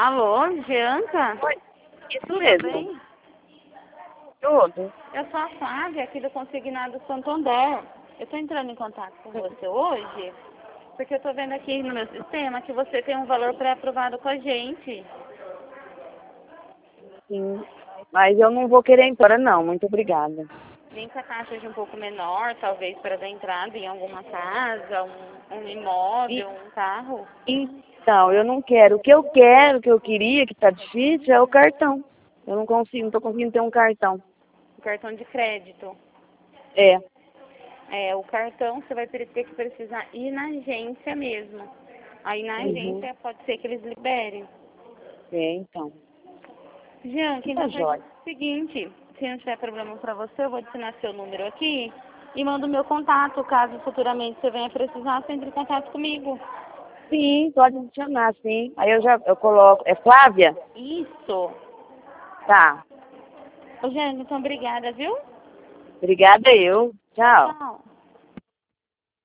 Alô, Bianca? Oi, isso Tudo mesmo. bem? Tudo. Eu sou a Flávia, aqui do Consignado Santander. Eu estou entrando em contato com você hoje, porque eu estou vendo aqui no meu sistema que você tem um valor pré-aprovado com a gente. Sim. Mas eu não vou querer ir embora, não. Muito obrigada. Nem que a taxa seja um pouco menor, talvez para dar entrada em alguma casa, um imóvel, um carro. Então, eu não quero. O que eu quero, o que eu queria, que tá difícil, é o cartão. Eu não consigo, não tô conseguindo ter um cartão. Um cartão de crédito. É. O cartão você vai ter que precisar ir na agência mesmo. Aí na agência pode ser que eles liberem. É, então. Jean, Tá então faz jóia. o seguinte, se não tiver problema para você, eu vou adicionar seu número aqui e mando o meu contato, caso futuramente você venha precisar, você entre em contato comigo. Sim, pode adicionar, sim. Aí eu coloco. É Flávia? Isso. Tá. Ô, Jean, então obrigada, viu? Obrigada eu. Tchau. Tchau.